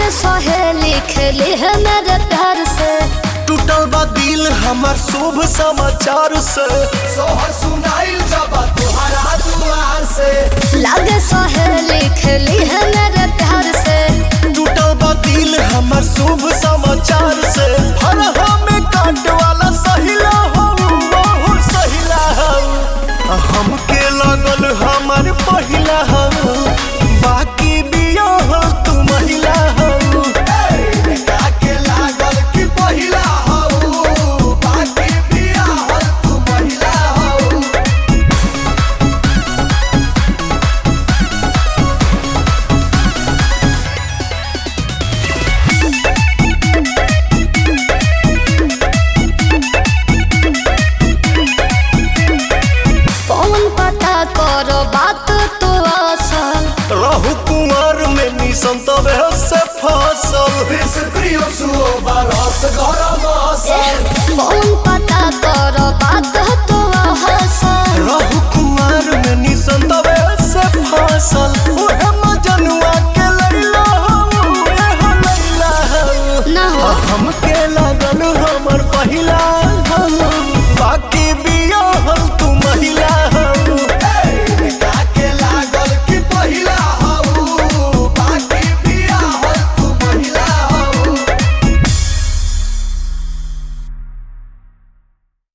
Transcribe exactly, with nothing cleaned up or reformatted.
लागे सहेली खेली है मेरे प्यार से। टूटल बा दिल हमार शुभ समाचार से, सोहर सुनाइल जब तुम्हारा दुआर से। लागे सहेली खेली है मेरे प्यार से। टूटल बा दिल हमार शुभ समाचार से। हर हमें काट वाला सहिला हो बहुत सहिला हो। हमके लगल हमार पहिला हो, बाकी बिया हो तू महिला हो। काके लागल कि पहिला हो, बाकी बिया हो तू महिला हो। कौन पता करो बात तो असल, रहु कुंवर में निसंत से फसल। कौन